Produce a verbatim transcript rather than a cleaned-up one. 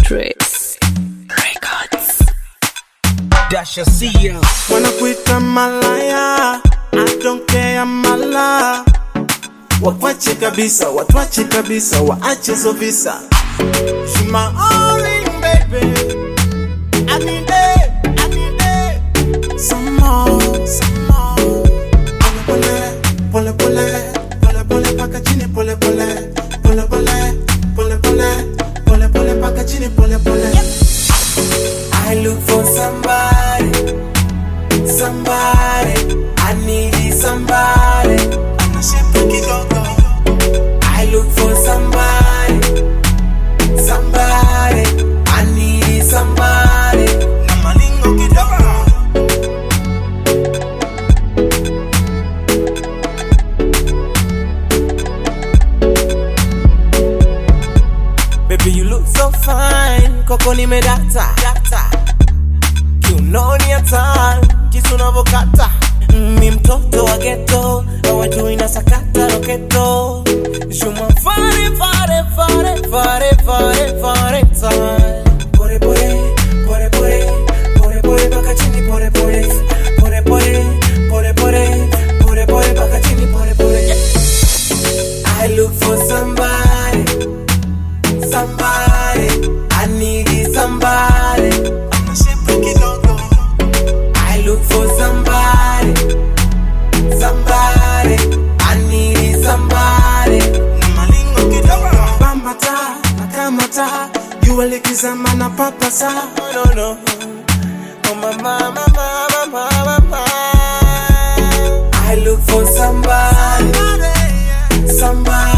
Trace Records. Dasha Sia. Wanna quit a malaya, I don't care mala. Wakwache kabisa, watwache kabisa, waache zo visa. She my only baby, I need it, I need it. Some more, some more. Pole pole, pole pole, pole pole paka chini pole pole, pole pole, pole pole, pole pole paka chini pole pole. I look for somebody, somebody, I need somebody. I look for somebody, somebody, I need somebody. Namalingo kidogo. Baby, you look so fine, koko nimedata data. Kiunoni ya time, jinsi unavyokata. Mi mtoto wa ghetto, hawajui nasakata roketo. Shuma fare fare fare fare fare fare time. Pore pore, pore pore, pore pore paka chini pore pore. Pore pore, pore pore, pore pore paka chini pore pore. I look for somebody, somebody, I need somebody. I look for somebody, somebody, I need somebody. Namalingo kidogo. Bambata, nakamata, yuwalikiza mana papasa. No, no, no. Oh, mama, mama, mama, mama. I look for somebody, somebody.